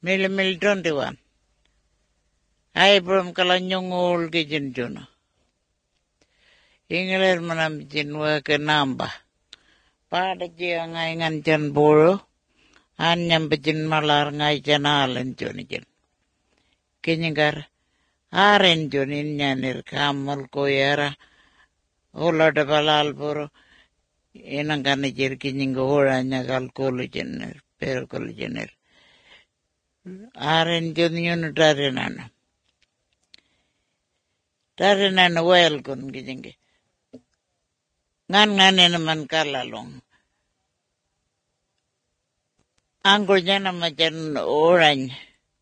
Mil 21. Abraham kalanyongol kijin jono. Ingler manam jinwa ke nambah. Pada jia ngan jan boro. Anyam bejin malar ngai janalen joni jin. Kinyingar. Aren jonin nyanir kamal koyara. Ola de balal boro. Inang kanijir kinyingo oranya kal kolu jenir. Pero kolu jenir. Aren jonin darinana. Darinana wel kun kinyingi. Ngan naman kalalong. Anggonya nama jan orange.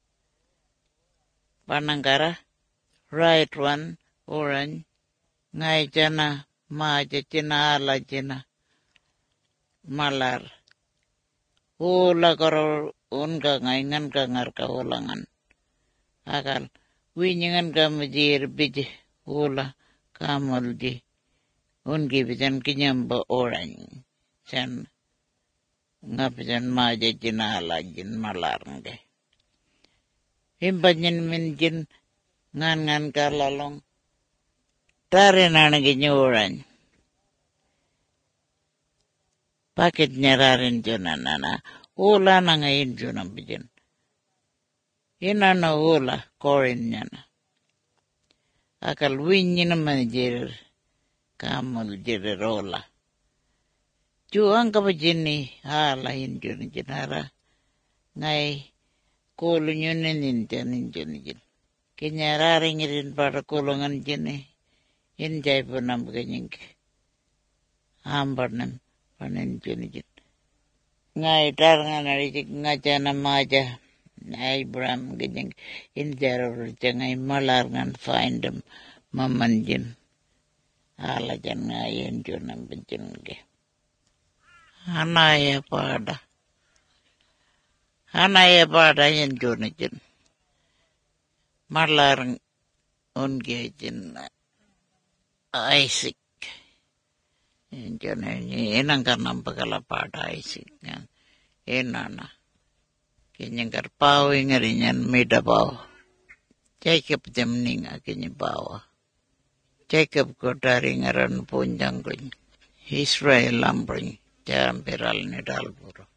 Panangkara. Right one. Orange. Ngai jana. Maja jina ala jina. Malar. Ula karo unka ngai ngan ka ngar ka ulangan. Akal. Winyingan ka majir biji. Ula kamal di. Unki bijan kinyamba orange. Chan. Ngapijan maja jina ala jin malar nge. Himpanyin min jin. Ngan ka lalong. Tari nana kinyo orange. Pakit nyararin jona nana. Ula na ngayon jona bijan. Ina na ula korin nyana. Akal winyin naman jir. Kamal jir rola. Juang ka bajini. Halahin jona jinara. Ngay. Kulu nyunin janin jona jin. Kinyararing irin para kulungan jini. Injay po nam kanyang. Ambar nam. Panen jona jin. Ngay tar nga narijik nga jana maja. Abraham kanyang. Injaror jangay malar ngan find them. Mamanjin. Ala jan ngayon jona bajin ke. Anaya pada. Anaya pada yan jona jin. Malar unge jin. Isaac. Yan jona inang kanang pagala pada Isaac. Inana. Kanyang karpaw ingari yan midabao. Jacob jamning akin bawa. Jacob ko dari ngaran punjang ko. Israel lambring. Jampiral ni dalburo.